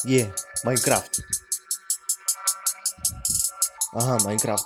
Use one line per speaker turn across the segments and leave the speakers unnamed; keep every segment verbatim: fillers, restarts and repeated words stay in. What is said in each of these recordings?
Е, Майнкрафт. Ага, Майнкрафт.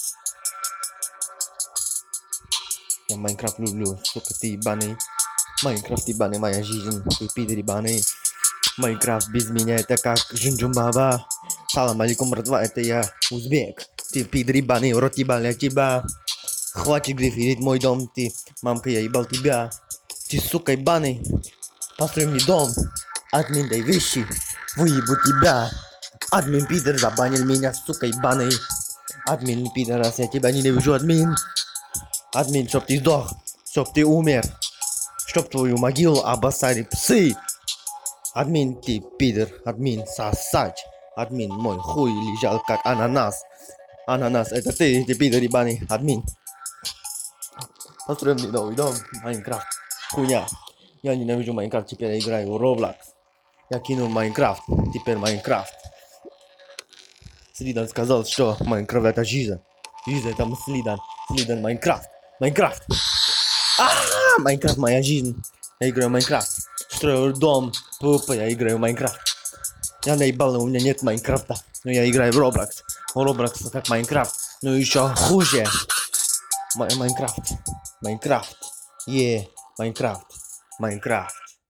Я Майнкрафт люблю, сука, ты ебаный. Майнкрафт ебаный, моя жизнь, ты пидор ебаный. Майнкрафт без меня это как Джунджумбаба. Салам алейкум, братва, это я, узбек. Ты пидор ебаный, рот ебал я тебя. Хватит гриферить мой дом, ты, мамка, я ебал тебя. Ты, сука, ебаный, построй мне дом. Админ, дай вещи, выебу тебя. Админ, пидор, забанил меня, сука, ебаный. Админ, пидорас, я тебя ненавижу, админ. Админ, чтоб ты сдох, чтоб ты умер. Чтоб твою могилу обоссали псы. Админ, ты пидор, админ, сосать. Админ, мой хуй лежал как ананас. Ананас, это ты, ты пидор ебаный, админ. Построим мне новый дом, Майнкрафт. Хуйня. Я ненавижу Майнкрафт, теперь я играю в Roblox. Я кинул Майнкрафт, теперь Майнкрафт. Слидан сказал, что Майнкрафт это жизнь. Жизнь это Слидан. Слидан Майнкрафт. Майнкрафт. А, Майнкрафт моя жизнь. Я играю в Майнкрафт. Строю дом. Пупа, я играю в Майнкрафт. Я наебал, но у меня нет Майнкрафта. Но я играю в Roblox. Roblox как Майнкрафт. Но еще хуже. Майнкрафт. Майнкрафт. Е, Майнкрафт. Майнкрафт.